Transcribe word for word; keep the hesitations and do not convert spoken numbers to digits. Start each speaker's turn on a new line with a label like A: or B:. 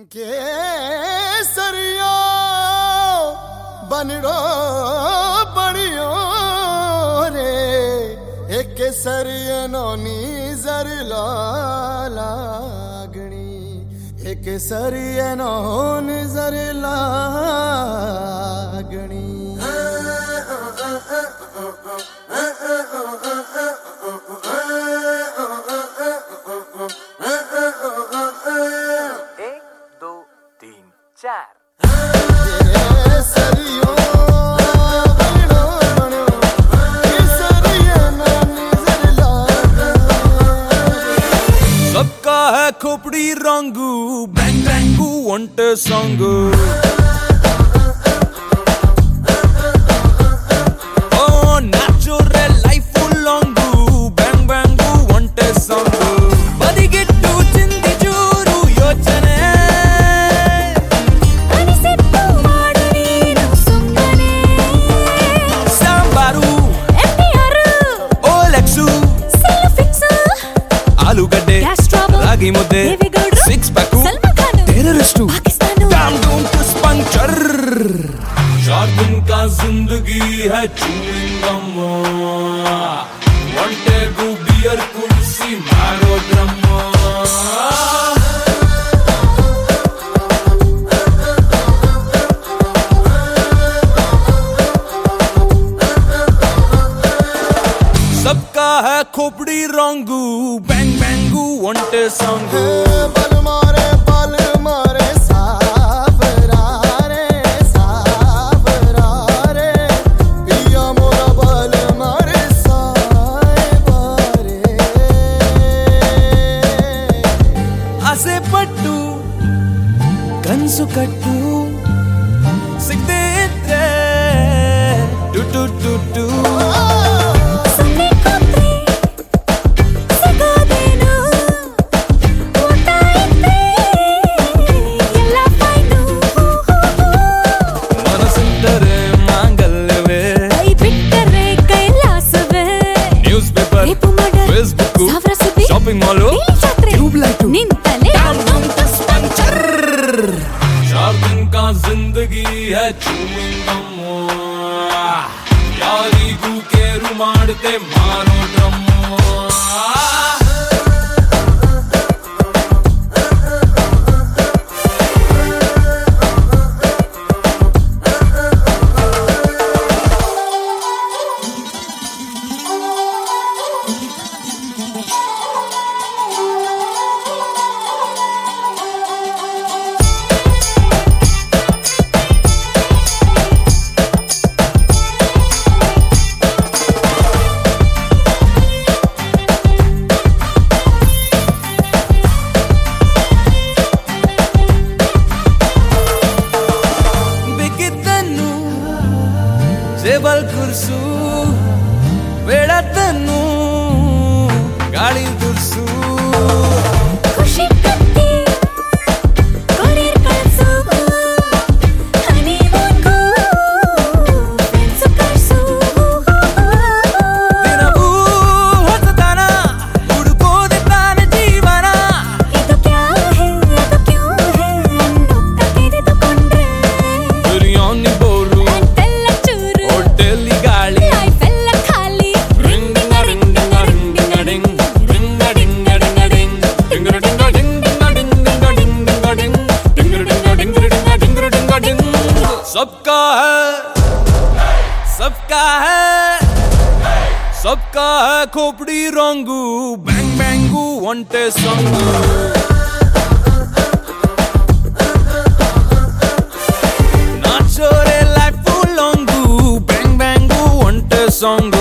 A: केसरिया बनड़ो बड़ियो रे एक केसरिया नोनी जर लागणी एक केसरिया नोन जर लागणी
B: चार
C: सबका है खोपड़ी रंगू बैंग बैंगू वंटे संगू ओ natural life long bang bang वंटे संगू बदिगिट्टू चिंदी चूरू योचने आलूगड्डे रागी मुद्दे six pack terrorist damn don't puncture चार दिन का जिंदगी है chewing gum one table beer कुर्सी मारो ड्रम सबका है खोपड़ी रंगू बैंग बैंगू वंटे संगू
A: बल मारे बल मारे सावरा रे सावरा रे पिया मोरा बल मारे सावरा रे
C: आसे पट्टू कनसु कट्टू सिक्ते टू टू टू टू ಶಾಪಿಂಗ್ ಮಾಲ್ ಟ್ಯೂಬ್ ಲೈಟ್
B: ನಿಂತಲೇ
C: पंचर चार दिन का जिंदगी है चूइंग गम ಯಾರಿಗೂ ಕೇರು ಮಾಡದೆ ಮಾರೋ ಡ್ರಮ್ ಟೇಬಲ್ ಕುರ್ಸು ಬೇಡ ತನ್ನು ಗಾಳಿ ದುರ್ಸು
B: ಖುಷಿ ಕತ್ತಿ ಕೊರಿಯರ್ ಕಳ್ಸು ಹನಿಮೂನ್ಗೂ ಫ್ರೆಂಡ್ಸು ಕಳ್ಸು
C: ದಿನವೂ ಹೊಸತನ ಹುಡುಕೋದೆ ತಾನೆ ಜೀವನ
B: ಇದು ಕ್ಯಾ ಹೇ ಅದು ಕ್ಯೂ ಹೇ ಅನ್ನುತ್ತ ತೆರೆದುಕೊಂಡ್ರೆ
C: ಬಿರಿಯಾನಿ ಬೋಲು सबका है सबका है सबका है खोपड़ी रंगू बैंग बैंगू वंटे संगू नाचोरे लाइफ लॉन्गू बैंग बैंगू वंटे संगू